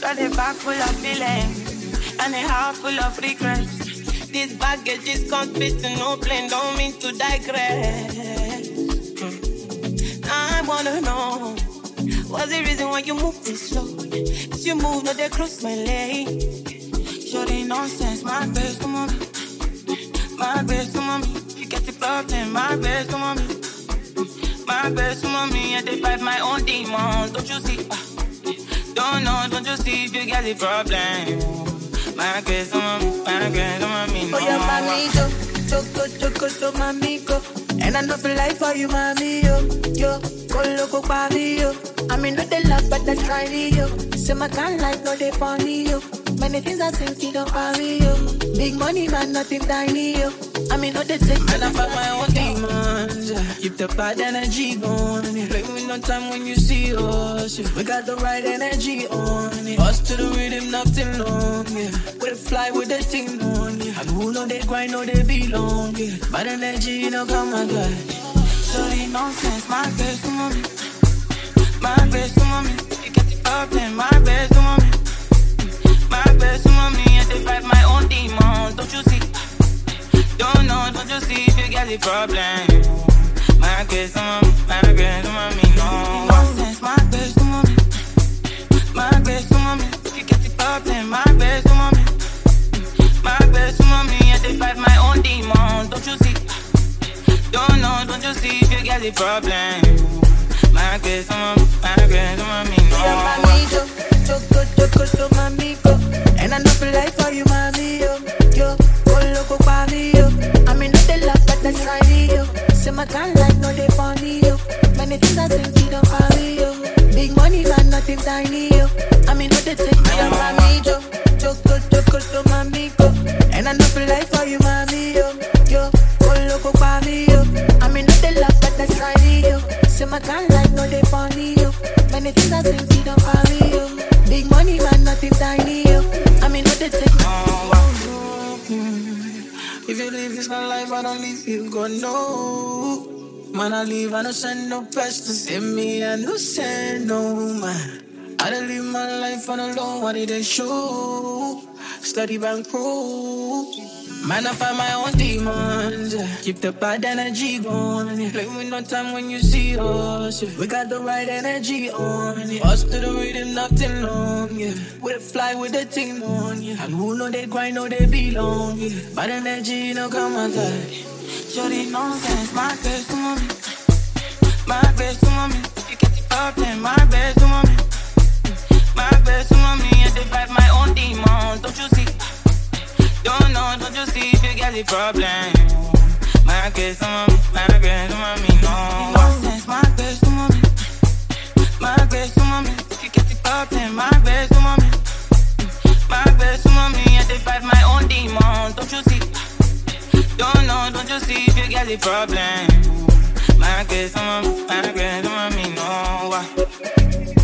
Got a bag full of feelings and a heart full of regrets. This baggage is complete to no plane, don't mean to digress. I wanna know, what's the reason why you move this slow? Cause you move, no, they cross my lane. Sure, they nonsense, my best to mommy. My best to mommy. If you get the problem, my best to mommy. My best to mommy, I dey fight my own demons, don't you see? Don't you see if you get the problem? My best to mommy, my best to mommy. Oh, yeah, mami, choco, to mami, go. And I know for life for you, mami, yo, go loco, papi, yo. I mean, not the love, but the try me, yo. Say my kind life, no, they funny, yo. Many things I think you don't worry, yo. Big money, man, nothing tiny, yo. I mean, not the take. Man, I fight my own demons. Keep the bad energy going. Play with no time when you see us. We got the right energy on. Us to the rhythm, nothing long. Yeah. We fly with the team on. Yeah. And who know they grind, know they belong. Yeah. Bad energy, you know, come on, God. Sorry, nonsense, my best to mommy. My best to mommy. You get the problem, my best to mommy. My best to mommy, and they fight my own demons, don't you see? Don't you see if you get the problem? My best to mommy, no. Nonsense, my best to mommy. My best to mommy, if you get the problem, my best to mommy. My best to mommy, and they fight my own demons, don't you see? Don't you see if you get the problem? My best to mommy, no. Yeah, mami, choco, to mami, go. And I know for life for you, mami, yo, go loco, papi, yo. I mean, not the love, but the try me, yo. Say my kind life, no, they funny, yo. Many things I think you don't worry, yo. Big money, man, nothing tiny, yo. I mean, not the take me, yo, mami, choco, to mami, go. And I know for life for you, mami, yo, go loco, papi, yo. I mean, not the love, but the try me, yo. Say my kind life, no, they funny, yo. Many things I think you don't worry, yo. Big money, man, nothing tiny, yo. I mean, what they take. If you live this my life, I don't leave you, go no. Man, I leave, I don't send no pest to see me, I don't send no man. I don't live my life on alone, what did they show? Study bank pro. Man, I find my own demons. Keep the bad energy going. Play with no time when you see us. We got the right energy on. Us to the rhythm, nothing long. Yeah. We fly with the team on. Yeah. And who know they grind, know they belong. Yeah. Bad energy, you know, come on, God. Shorty nonsense, my best to mommy. My best to mommy. If you get the problem, my best to mommy. My best to mommy, and they fight my own demons, don't you see? Don't you see if you get the problem? My best to mommy, no. Nonsense, my best to mommy. My best to mommy. If you get the problem, my best to mommy. My best to mommy, and they fight my own demons, don't you see? Don't you see if you get the problem? My best to mommy, no.